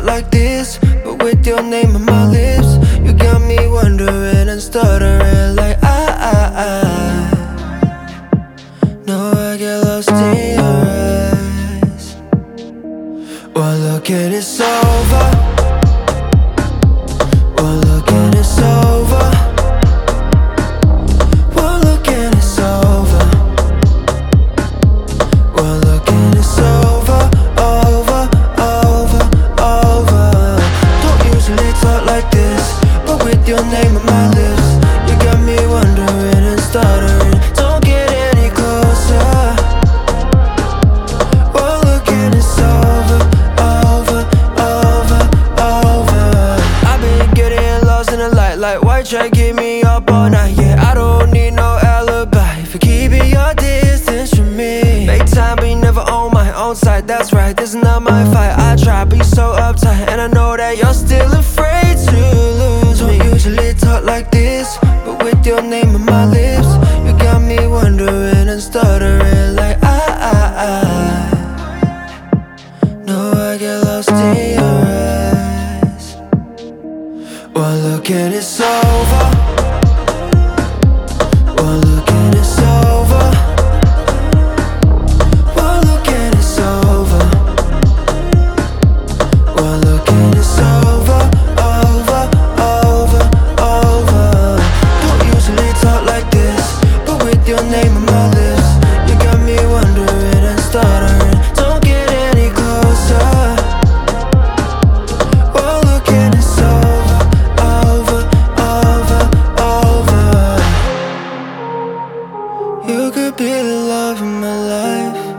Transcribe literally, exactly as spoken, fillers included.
like this, but with your name on my lips, you got me wondering and stuttering like I, I, I. No, I get lost in your eyes. Well, look, and it's over. Well, look, and it's over. Well, look, and it's over. Well, look, and it's over, over, over, over. Don't usually talk like this, but with your name on my lips, you got me wondering and stuttering. Don't get any closer. Well, look, and it's over, over, over, over. I've been getting lost in the light, like why try keep me up all night? Yeah, I don't need no alibi for keeping your distance from me. Make time, but you never on my own side. That's right, this is not my fight. I try, but you're so uptight, and I know that you're still afraid to lose. Don't usually talk like this, but with your name on my lips, you got me wondering and stuttering like I, I, I. No, I get lost in your eyes. Well, look, and it's over. Well, look, and it's over. Well, look, and it's over. Well, look, and it's over, over, over, over. Don't usually talk like this, but with your name on my lips, you got me wondering and stuttering. Don't get any closer. Well, look, and it's over, over, over, over. You could be the love of my life.